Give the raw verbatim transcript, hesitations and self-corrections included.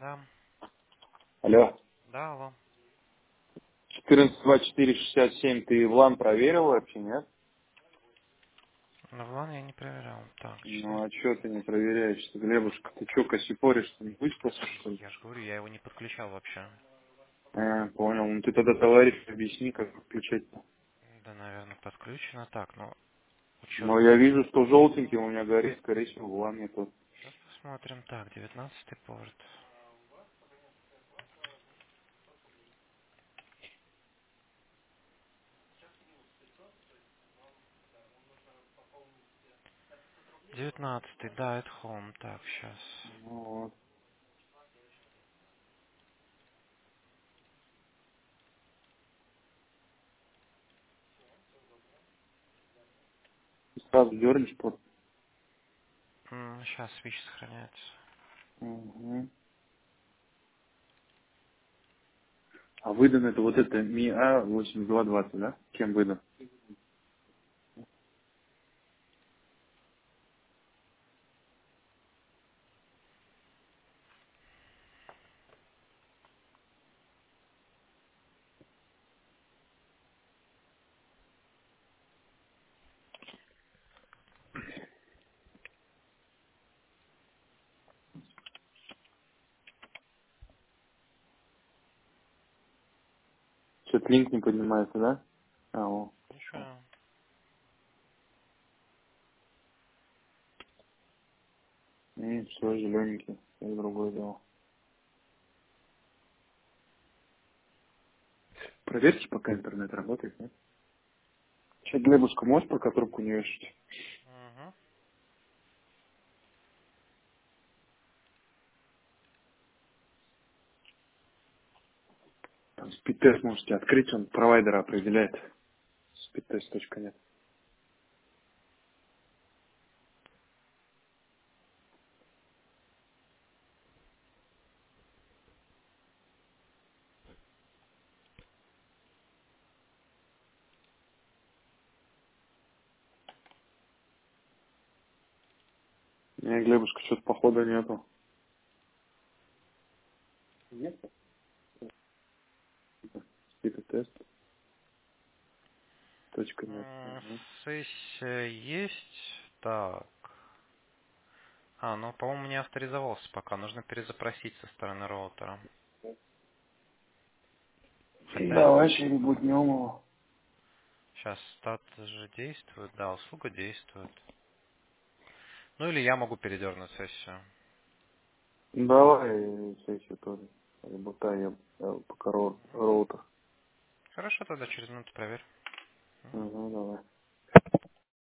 Да, Алло. да, алло. четырнадцать двадцать четыре шестьдесят семь ты в лан проверил вообще, нет? Ну, в лан я не проверял. Так, Ну четыре. а чё ты не проверяешь? Глебушка, ты чё косипоришь? Ты не выспался, что ли? Я же говорю, я его не подключал вообще. А, понял. Ну ты тогда товарищ объясни, как включать-то. Да, наверное, подключено. Так, ну, учет. Но я вижу, что желтенький у меня горит, скорее всего, в лан нету. Сейчас посмотрим. Так, девятнадцатый порт. Девятнадцатый, да, это home. Так, сейчас. Ну вот. Ты сразу дернешь под. Сейчас свич сохраняется. Угу. А выдан это вот это ми а восемь два двадцать, да? Кем выдан? Что-то линк не поднимается, да? А, о, пошел. Ничего. И все, зелененький. Это другое дело. Проверьте, пока интернет работает, нет? Че, Глебушка, можешь пока трубку не вешать? Угу. Там спид-тест можете открыть, он провайдера определяет. спид-тест точка нет. Не, Глебушка, что-то похода нету. Нет? спид-тест точка нет. Ага. Сессия есть. Так. А, ну, по-моему, не авторизовался пока. Нужно перезапросить со стороны роутера. Пытаюсь. Давай перебуднем его. Сейчас стат же действует. Да, услуга действует. Ну, или я могу передернуть сессию. Давай сессию тоже. Работай я э, пока роу- роутер. Хорошо, тогда через минуту проверь. Ага, давай.